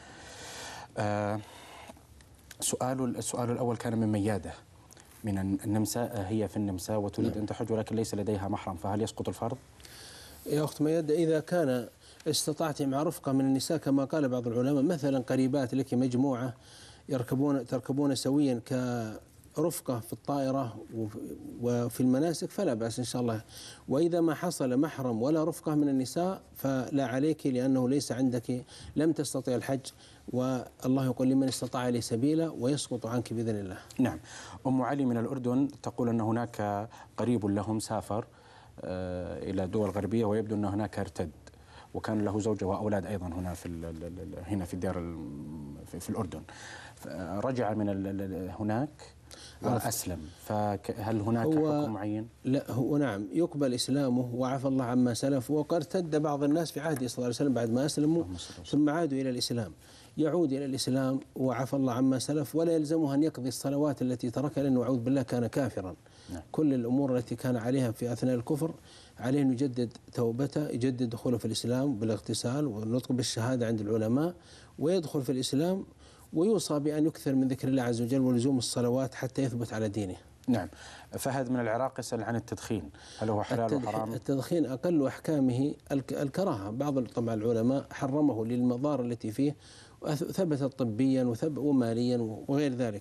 آه سؤال السؤال الأول كان من ميادة من النمسا. هي في النمسا وتريد أن تحج ولكن ليس لديها محرم فهل يسقط الفرض؟ يا أخت ميادة إذا كان استطعت مع رفقة من النساء كما قال بعض العلماء مثلا قريبات لك مجموعة يركبون تركبون سويا كرفقة في الطائرة وفي المناسك فلا بأس إن شاء الله. وإذا ما حصل محرم ولا رفقة من النساء فلا عليك لأنه ليس عندك لم تستطيع الحج والله يقول لمن استطاع إليه سبيلا ويسقط عنك بإذن الله. نعم. أم علي من الأردن تقول أن هناك قريب لهم سافر إلى دول غربية ويبدو أن هناك ارتد وكان له زوجة وأولاد أيضا هنا في هنا في الديار في الأردن. رجع من هناك وأسلم فهل هناك حكم معين؟ لا هو نعم يقبل إسلامه وعفى الله عما سلف وقد ارتد بعض الناس في عهده صلى الله عليه وسلم بعد ما أسلموا ثم عادوا إلى الإسلام. يعود إلى الإسلام وعفى الله عما سلف ولا يلزمه أن يقضي الصلوات التي تركها لأنه أعوذ بالله كان كافرا. نعم. كل الأمور التي كان عليها في أثناء الكفر عليه أن يجدد توبته يجدد دخوله في الإسلام بالاغتسال والنطق بالشهادة عند العلماء ويدخل في الإسلام ويوصى بأن يكثر من ذكر الله عز وجل ولزوم الصلوات حتى يثبت على دينه. نعم. فهد من العراق يسأل عن التدخين هل هو حلال وحرام؟ التدخين أقل أحكامه الكراهة. بعض طبعا العلماء حرمه للمضار التي فيه وثبتت طبيا وثب وماليا وغير ذلك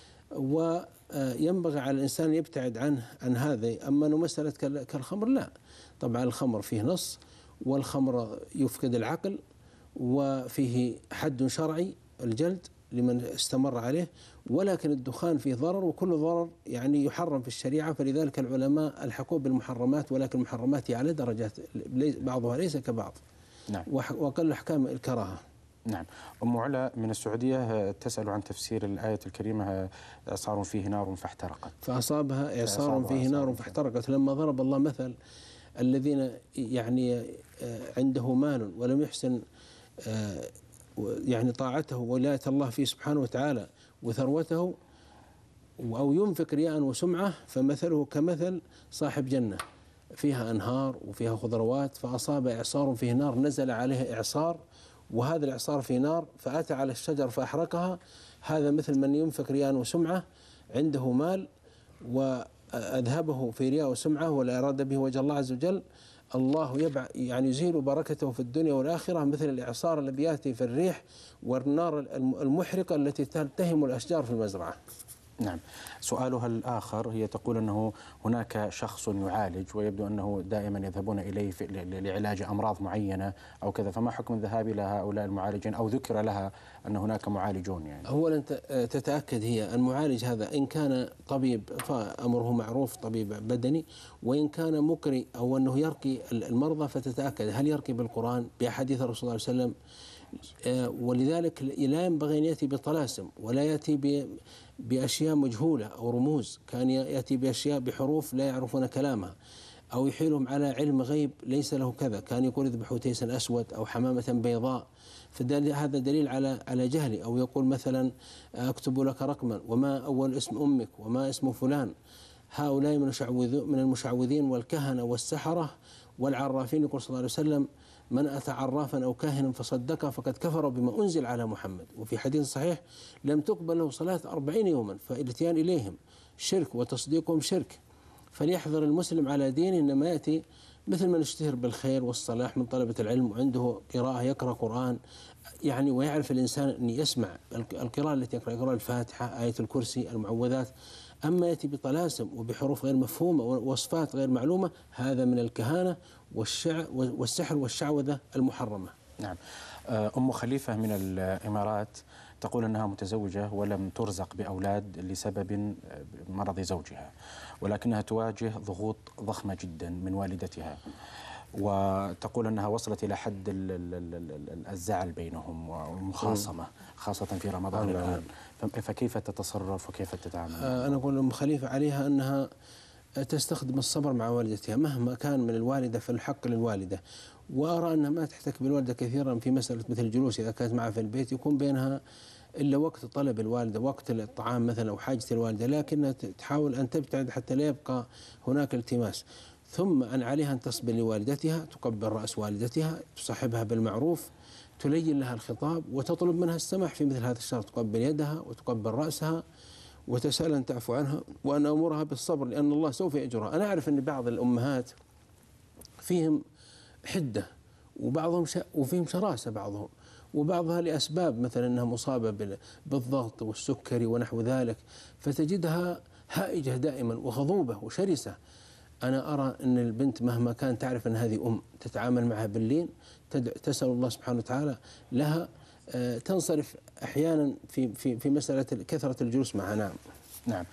وينبغي على الإنسان يبتعد عنه عن هذا. أما أنه مسألة كالخمر لا طبعا الخمر فيه نص والخمر يفقد العقل وفيه حد شرعي الجلد لمن استمر عليه ولكن الدخان فيه ضرر وكل ضرر يعني يحرم في الشريعة فلذلك العلماء الحقوا بالمحرمات ولكن المحرمات على درجات بعضها ليس كبعض. نعم. وأقل أحكام الكراهة. نعم. أم علا من السعودية تسأل عن تفسير الآية الكريمة إعصار فيه نار فاحترقت فأصابها إعصار فيه نار فاحترقت لما ضرب الله مثل الذين يعني عنده مال ولم يحسن يعني طاعته ولاية الله فيه سبحانه وتعالى وثروته أو ينفق رياء وسمعة فمثله كمثل صاحب جنة فيها أنهار وفيها خضروات فأصاب إعصار فيه نار نزل عليه إعصار وهذا الإعصار فيه نار فأتى على الشجر فأحرقها. هذا مثل من ينفق رياء وسمعة عنده مال وأذهبه في رياء وسمعة ولا أراد به وجه الله عز وجل الله يبع يعني يزيل بركته في الدنيا والآخرة مثل الإعصار الذي يأتي في الريح والنار المحرقة التي تلتهم الأشجار في المزرعة. نعم. سؤالها الآخر هي تقول أنه هناك شخص يعالج ويبدو أنه دائما يذهبون إليه لعلاج أمراض معينة أو كذا فما حكم الذهاب إلى هؤلاء المعالجين أو ذكر لها أن هناك معالجون يعني؟ أولا تتأكد هي المعالج هذا إن كان طبيب فأمره معروف طبيب بدني وإن كان مقري أو أنه يرقي المرضى فتتأكد هل يرقي بالقرآن بأحاديث الرسول صلى الله عليه وسلم. ولذلك لا ينبغي أن يأتي بطلاسم ولا يأتي بأشياء مجهولة أو رموز كان يأتي بأشياء بحروف لا يعرفون كلامها. أو يحيلهم على علم غيب ليس له كذا، كان يقول اذبحوا تيسا أسود أو حمامة بيضاء، فهذا دليل على على جهله. أو يقول مثلا أكتب لك رقما وما أول اسم أمك وما اسم فلان. هؤلاء من من المشعوذين والكهنة والسحرة والعرافين. يقول صلى الله عليه وسلم من أتى عرافا أو كاهنا فصدقه فقد كفر بما أنزل على محمد. وفي حديث صحيح لم تقبل له صلاة أربعين يوما، فالاتيان إليهم شرك وتصديقهم شرك. فليحذر المسلم على دينه، إنما يأتي مثل من يشتهر بالخير والصلاح من طلبة العلم وعنده قراءة يقرأ قرآن يعني، ويعرف الإنسان أن يسمع القراءة التي يقرأ، يقرأ الفاتحة، آية الكرسي، المعوذات. أما يأتي بطلاسم وبحروف غير مفهومة ووصفات غير معلومة، هذا من الكهانة والشع والسحر والشعوذة المحرمة. نعم. أم خليفة من الإمارات تقول أنها متزوجة ولم ترزق بأولاد لسبب مرض زوجها، ولكنها تواجه ضغوط ضخمة جدا من والدتها، وتقول أنها وصلت إلى حد الزعل بينهم والمخاصمة خاصة في رمضان الآن. فكيف تتصرف وكيف تتعامل؟ أنا أقول أم خليفة عليها أنها تستخدم الصبر مع والدتها مهما كان من الوالدة، فالحق للوالدة. وأرى أنها ما تحتك بالوالدة كثيرا في مسألة مثل الجلوس، إذا كانت معها في البيت يكون بينها إلا وقت طلب الوالدة، وقت الطعام مثلا أو حاجة الوالدة، لكنها تحاول أن تبتعد حتى لا يبقى هناك التماس. ثم أن عليها أن تصبر لوالدتها، تقبل رأس والدتها، تصاحبها بالمعروف، تلين لها الخطاب وتطلب منها السماح في مثل هذا الشرط، تقبل يدها وتقبل رأسها وتسأل أن تعفو عنها وأن أمرها بالصبر، لأن الله سوف يأجرها. أنا أعرف أن بعض الأمهات فيهم حدة وبعضهم ش... وفيهم شراسة بعضهم، وبعضها لأسباب مثلا أنها مصابة بالضغط والسكري ونحو ذلك، فتجدها هائجة دائما وغضوبة وشرسة. أنا أرى أن البنت مهما كان تعرف أن هذه أم، تتعامل معها باللين، تسأل الله سبحانه وتعالى لها، تنصرف أحيانا في في في مسألة كثرة الجلوس معها. نعم. نعم.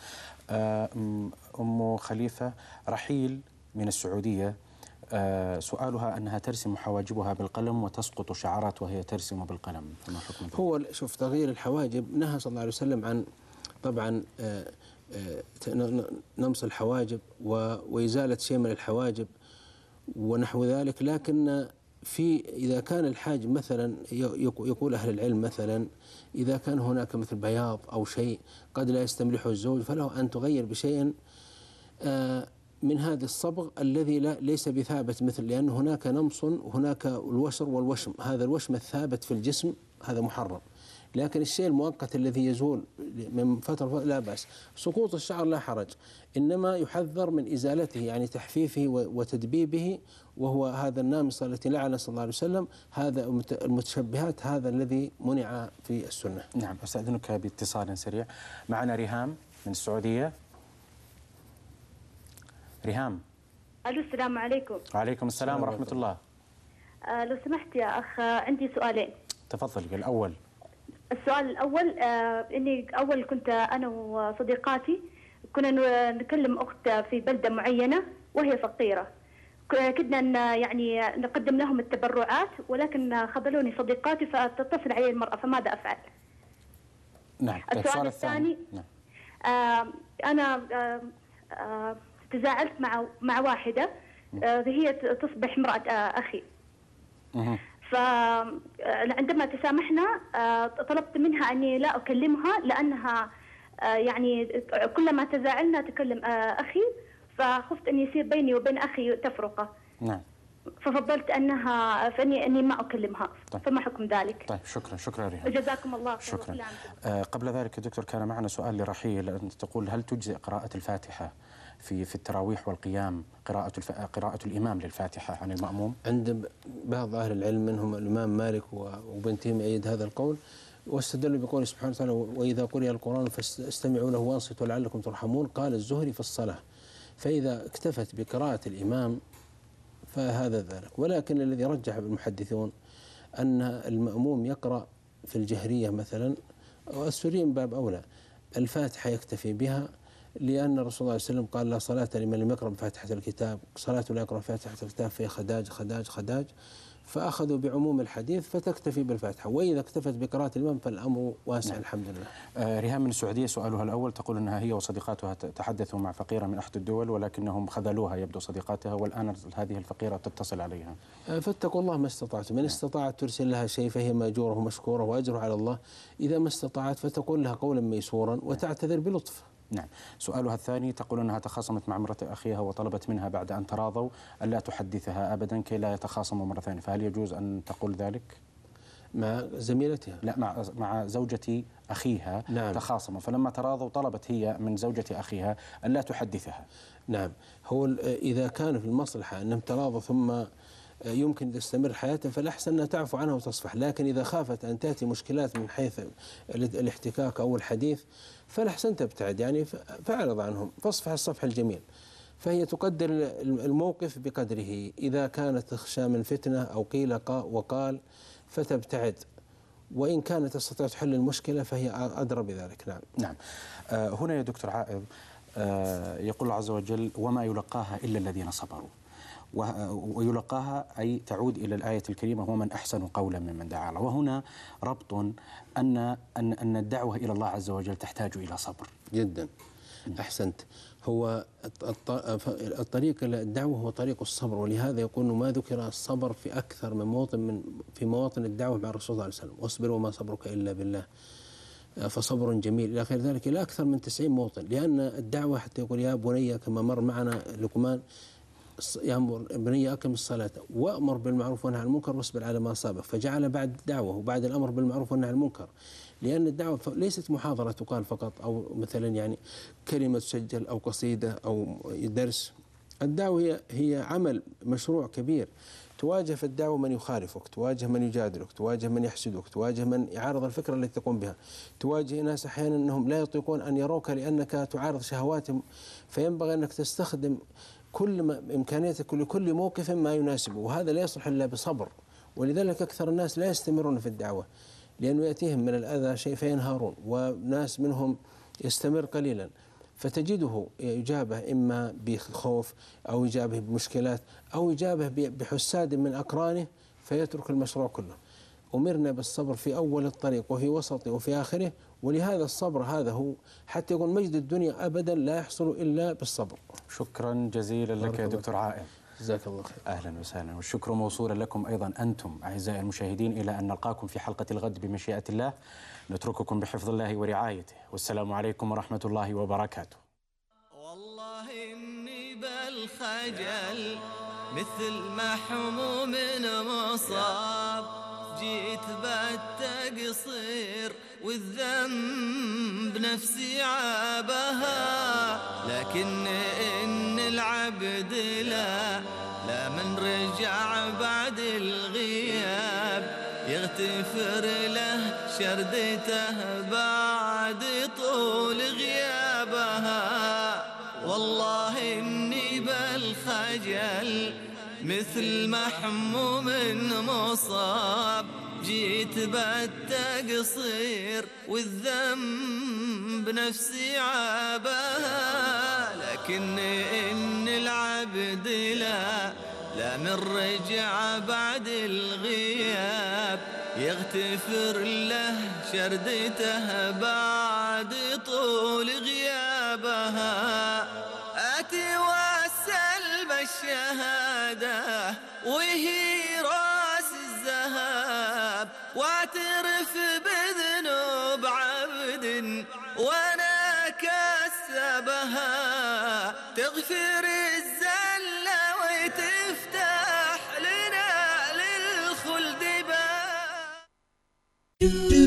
أم خليفة رحيل من السعودية سؤالها أنها ترسم حواجبها بالقلم وتسقط شعرات وهي ترسم بالقلم، فما حكم ذلك؟ هو شوف، تغيير الحواجب نهى صلى الله عليه وسلم عن طبعا نمص الحواجب وإزالة شيء من الحواجب ونحو ذلك، لكن في إذا كان الحاجب مثلا يقول أهل العلم مثلا إذا كان هناك مثل بياض أو شيء قد لا يستملحه الزوج، فله أن تغير بشيء من هذا الصبغ الذي لا ليس بثابت، مثل لأن هناك نمص وهناك الوشر والوشم، هذا الوشم الثابت في الجسم هذا محرم، لكن الشيء المؤقت الذي يزول من فترة لا بأس. سقوط الشعر لا حرج، إنما يحذر من إزالته يعني تحفيفه وتدبيبه، وهو هذا النامصة التي لعن صلى الله عليه وسلم، هذا المتشبهات، هذا الذي منع في السنة. نعم. أستأذنك باتصال سريع. معنا ريهام من السعودية. ريهام. ألو، السلام عليكم. وعليكم السلام ورحمة الله. آه لو سمحت يا أخ، عندي سؤالين. تفضلي. الأول، السؤال الأول آه إني أول كنت أنا وصديقاتي كنا نكلم أخت في بلدة معينة وهي فقيرة، كنا يعني نقدم لهم التبرعات، ولكن خذلوني صديقاتي فتتصل علي المرأة، فماذا أفعل؟ نعم. السؤال الثاني، نعم. آه أنا آه آه تزاعلت مع مع واحدة، آه هي تصبح امرأة آه أخي. فعندما تسامحنا طلبت منها أني لا أكلمها، لأنها يعني كلما تزاعلنا تكلم أخي، فخفت أن يصير بيني وبين أخي تفرقة. نعم. ففضلت أنها فأني أني ما أكلمها. طيب. فما حكم ذلك؟ طيب، شكرا شكرا ريهام. جزاكم الله خير. شكرا. آه قبل ذلك يا دكتور كان معنا سؤال لرحيل، أنت تقول هل تجزئ قراءة الفاتحة في في التراويح والقيام، قراءة الف... قراءة الإمام للفاتحة عن المأموم؟ عند بعض أهل العلم منهم الإمام مالك وبنتهم يأيد هذا القول، واستدلوا بقوله سبحانه وتعالى وإذا قرئ القرآن فاستمعوا له وانصتوا لعلكم ترحمون. قال الزهري في الصلاة، فإذا اكتفت بقراءة الإمام فهذا ذلك. ولكن الذي رجح المحدثون أن المأموم يقرأ في الجهرية مثلا، والسرية من باب أولى، الفاتحة يكتفي بها، لأن الرسول صلى الله عليه وسلم قال لا صلاة لمن لم يقرأ بفاتحة الكتاب، صلاة لا يقرأ بفاتحة الكتاب فهي خداج خداج خداج، فأخذوا بعموم الحديث فتكتفي بالفاتحة، وإذا اكتفت بقراءة الإمام فالأمر واسع. نعم. الحمد لله. آه ريهام من السعودية سؤالها الأول، تقول أنها هي وصديقاتها تحدثوا مع فقيرة من أحد الدول ولكنهم خذلوها يبدو صديقاتها، والآن هذه الفقيرة تتصل عليها. آه فاتقوا الله ما استطعتم، من استطاعت ترسل لها شيء فهي مأجورة ومشكورة وأجرها على الله، إذا ما استطاعت فتقول لها قولا ميسورا وتعتذر بلطف. نعم. سؤالها الثاني، تقول أنها تخاصمت مع امرأة أخيها وطلبت منها بعد أن تراضوا ألا تحدثها أبدا كي لا يتخاصموا مرة ثانية، فهل يجوز أن تقول ذلك؟ مع زميلتها؟ لا، مع مع زوجة أخيها. نعم. تخاصموا، فلما تراضوا طلبت هي من زوجة أخيها ألا تحدثها. نعم. هو إذا كان في المصلحة أنهم تراضوا ثم يمكن تستمر حياتها فالأحسن أنها تعفو عنها وتصفح، لكن إذا خافت أن تأتي مشكلات من حيث الاحتكاك أو الحديث فالأحسن تبتعد، يعني فأعرض عنهم، فاصفح الصفح الجميل. فهي تقدر الموقف بقدره، إذا كانت تخشى من فتنة أو قيل وقال فتبتعد، وإن كانت تستطيع تحل المشكلة فهي أدرى بذلك. نعم. نعم. آه هنا يا دكتور عائض آه يقول الله عز وجل وما يلقاها إلا الذين صبروا، ويلقاها أي تعود إلى الآية الكريمة ومن أحسن قولا ممن دعا الله، وهنا ربط أن أن أن الدعوة إلى الله عز وجل تحتاج إلى صبر. جدا. أحسنت. هو الطريق إلى الدعوة هو طريق الصبر، ولهذا يقول ما ذكر الصبر في أكثر من موطن من في مواطن الدعوة مع الرسول صلى الله عليه وسلم، واصبر وما صبرك إلا بالله فصبر جميل إلى غير ذلك، إلى أكثر من تسعين موطن، لأن الدعوة حتى يقول يا بني كما مر معنا لقمان يأمر بني أقم الصلاة وأمر بالمعروف والنهي عن المنكر واصبر على ما أصابك، فجعل بعد الدعوة وبعد الأمر بالمعروف والنهي عن المنكر، لأن الدعوة ليست محاضرة تقال فقط أو مثلا يعني كلمة تسجل أو قصيدة أو درس. الدعوة هي هي عمل مشروع كبير، تواجه في الدعوة من يخالفك، تواجه من يجادلك، تواجه من يحسدك، تواجه من يعارض الفكرة التي تقوم بها، تواجه ناس أحيانا أنهم لا يطيقون أن يروك لأنك تعارض شهواتهم، فينبغي أنك تستخدم كل ما إمكانيتك لكل موقف ما يناسبه، وهذا لا يصلح إلا بصبر. ولذلك أكثر الناس لا يستمرون في الدعوة لأنه يأتيهم من الأذى شيء فينهارون، وناس منهم يستمر قليلا فتجده إجابة إما بخوف أو إجابة بمشكلات أو إجابة بحساد من أقرانه فيترك المشروع كله. أمرنا بالصبر في أول الطريق وفي وسطه وفي آخره، ولهذا الصبر هذا هو حتى يقول مجد الدنيا أبدا لا يحصل إلا بالصبر. شكرا جزيلا لك يا دكتور عائض. جزاك الله خير. أهلا وسهلا، والشكر موصولا لكم أيضا أنتم أعزائي المشاهدين، إلى أن نلقاكم في حلقة الغد بمشيئة الله. نترككم بحفظ الله ورعايته، والسلام عليكم ورحمة الله وبركاته. والله إني بالخجل مثل محموم مصاب، جيت بالتقصير والذنب نفسي عابها، لكن إن العبد لا لا من رجع بعد الغياب يغتفر له شردته بعد طول غيابها. والله إني بالخجل مثل محموم مصاب، جيت بالتقصير والذنب نفسي عابها، لكن إن العبد لا لا من رجع بعد الغياب يغتفر له شردته بعد طول غيابها. آتي وأسأل بالشهادة وهي راس الذهب، واعترف بذنوب عبد وانا كسبها، تغفر الزلة وتفتح لنا للخلد باب.